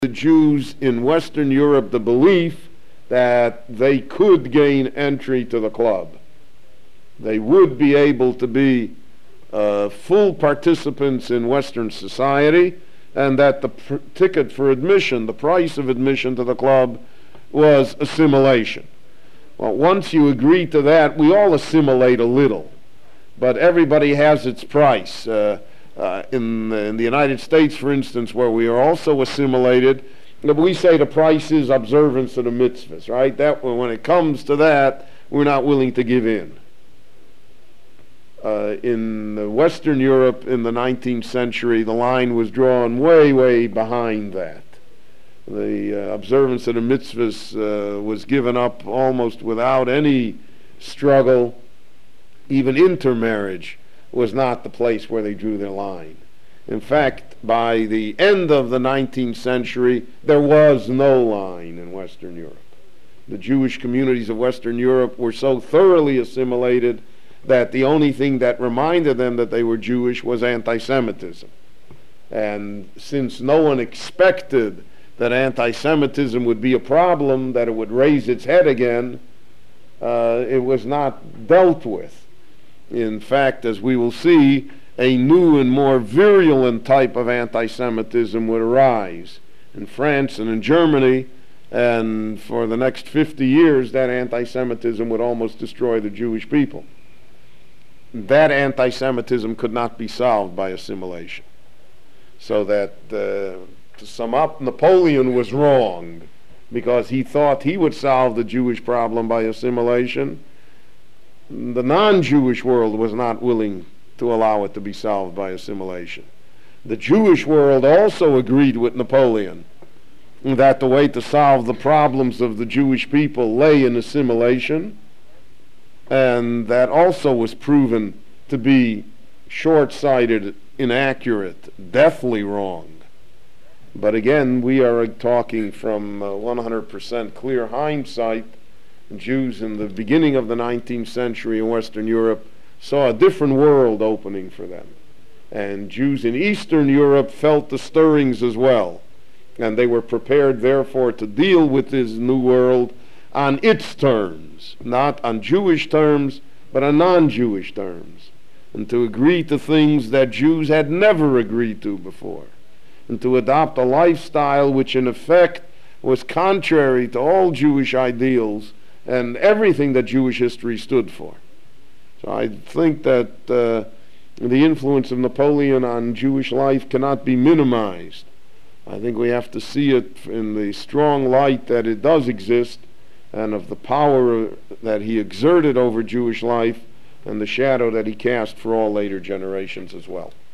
the Jews in Western Europe the belief that they could gain entry to the club. They would be able to be full participants in Western society, and that the ticket for admission, the price of admission to the club, was assimilation. Well, once you agree to that, we all assimilate a little, but everybody has its price. In the United States, for instance, where we are also assimilated, we say the price is observance of the mitzvahs, right? That when it comes to that, we're not willing to give in. In Western Europe in the 19th century, the line was drawn way, way behind that. The observance of the mitzvahs was given up almost without any struggle. Even intermarriage was not the place where they drew their line. In fact, by the end of the 19th century, there was no line in Western Europe. The Jewish communities of Western Europe were so thoroughly assimilated that the only thing that reminded them that they were Jewish was anti-Semitism. And since no one expected that anti-Semitism would be a problem, that it would raise its head again, it was not dealt with. In fact, as we will see, a new and more virulent type of anti-Semitism would arise in France and in Germany, and for the next 50 years that anti-Semitism would almost destroy the Jewish people. That anti-Semitism could not be solved by assimilation. So that, to sum up, Napoleon was wrong because he thought he would solve the Jewish problem by assimilation. The non-Jewish world was not willing to allow it to be solved by assimilation. The Jewish world also agreed with Napoleon that the way to solve the problems of the Jewish people lay in assimilation, and that also was proven to be short-sighted, inaccurate, deathly wrong. But again, we are talking from 100% clear hindsight. Jews in the beginning of the 19th century in Western Europe saw a different world opening for them. And Jews in Eastern Europe felt the stirrings as well. And they were prepared, therefore, to deal with this new world on its terms, not on Jewish terms, but on non-Jewish terms, and to agree to things that Jews had never agreed to before, and to adopt a lifestyle which in effect was contrary to all Jewish ideals and everything that Jewish history stood for. So I think that the influence of Napoleon on Jewish life cannot be minimized. I think we have to see it in the strong light that it does exist, and of the power that he exerted over Jewish life, and the shadow that he cast for all later generations as well.